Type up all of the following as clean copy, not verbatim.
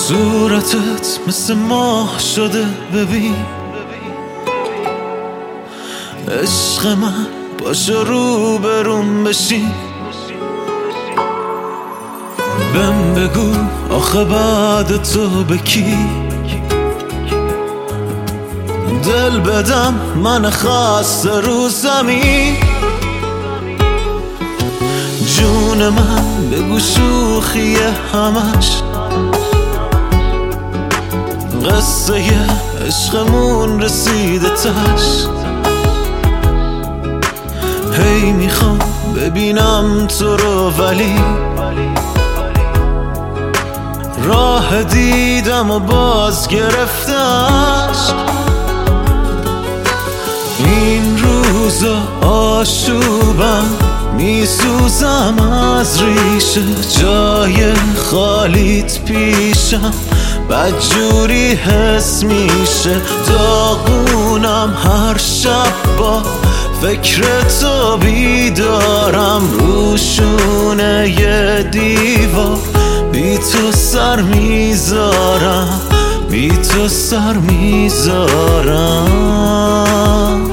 صورتت مثل ماه شده ببین عشق من پاشو رو بروم بشین بهم بگو آخه بعد تو به کی دل بدم من خسته رو زمین جون من بگو شوخیه همش قصه عشقمون رسیده تش هی میخوام ببینم تو رو ولی راه دیدم و باز گرفتش این روزا آشوبم میسوزم از ریشه جای خالیت پیشم بدجوری حس میشه داغونم هر شب با فکر تو بیدارم روشونه یه دیوار بی تو سر میذارم بی تو سر میذارم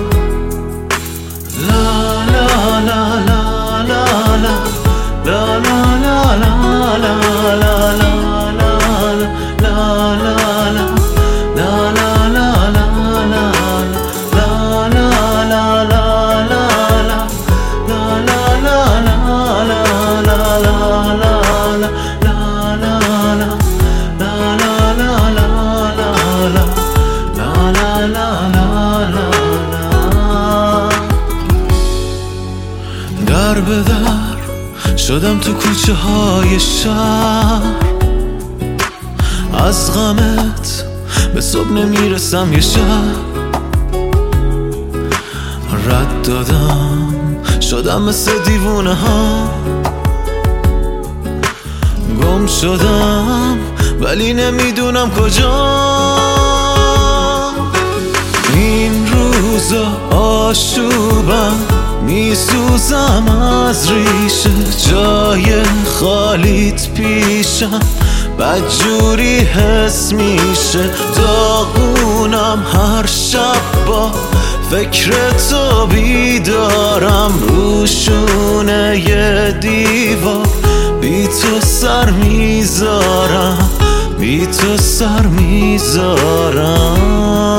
لا لا لا لا لا لا لا لا لا لا لا لا در به در شدم تو کوچه های شهر از غمت به صبح نمیرسم یه شب رد دادم شدم مثل دیوونه ها گم شدم ولی نمیدونم کجا این روزا آشوبم میسوزم از ریشه جای خالیت پیشم بدجوری حس میشه داغونم هر شب با فکر تو بیدارم روشونه یه دیوار بی تو سر میذارم بی تو سر میذارم